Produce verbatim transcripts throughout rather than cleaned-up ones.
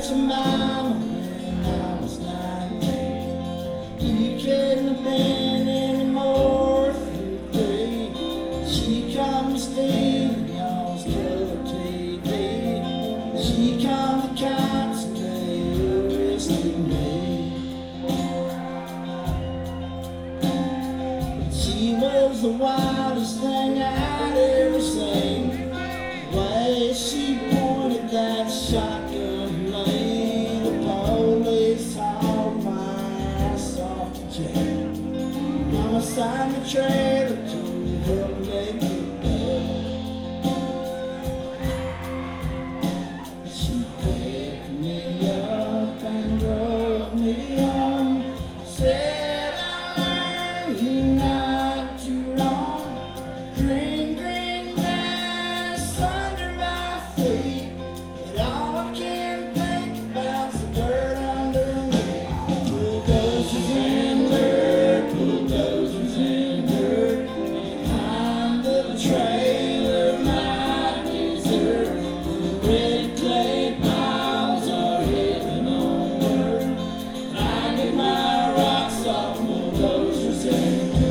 met your mama when I was nineteen. You couldn't have been any more than three. She come to stealing y'all's color T V. She come to constantly arresting me. She was the wildest thing I'd ever seen. The way she pointed that shotgun at me, the police hauled my ass off to jail. Mama signed the trailer to help make it bail. She picked me up and drove me home. Said I learned you not too long. Green, green grass under my feet, but all I can think about's the dirt underneath. Bulldozers and dirt, bulldozers and dirt. Behind the trailer, my dessert. The red clay piles are heading onward. I get my rocks off bulldozers and dirt.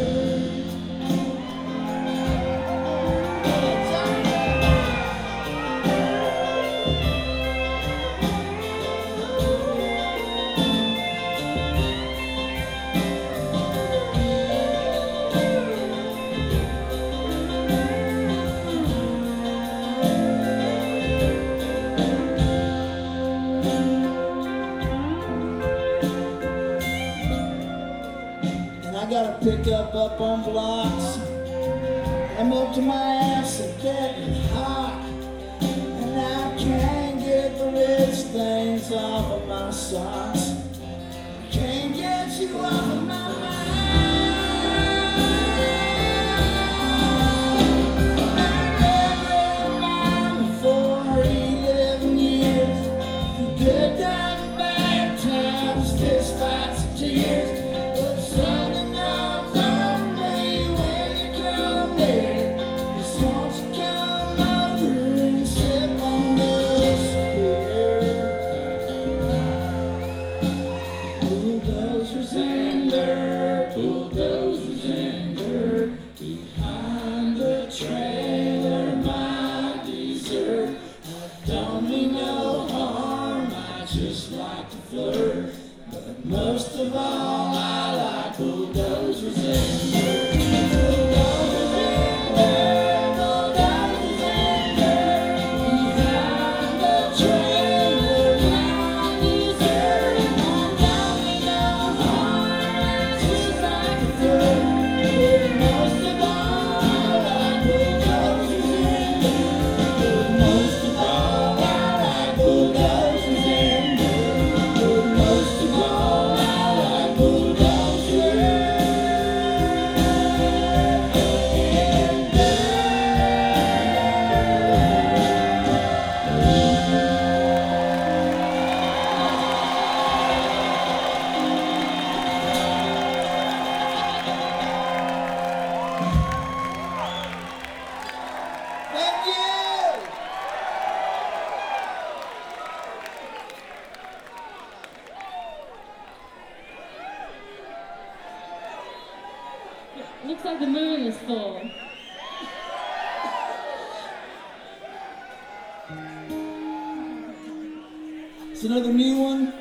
And I got a pickup up on blocks. I'm up to my ass and getting hot, and I can't get the red stains off of my socks. Can't get you off of my mind. I've been with mama for eleven years. The good times and bad times, fist fights and tears. But something comes on me when you come near. Just won't you come over and sip on this beer? Bulldozers and dirt, bulldozers and dirt. Behind the trailer, my dessert. I don't mean no harm, I just like to flirt. But most of all, I like bulldozers and dirt. Bulldozers and dirt, bulldozers and dirt. Behind the trailer, my dessert. I don't mean no harm, I just like to flirt. But most of all, I like bulldozers and dirt. But most of all, I like bulldozers and dirt. But most of all, I like bulldozers and dirt. Thank you! Looks like the moon is full. It's another new one.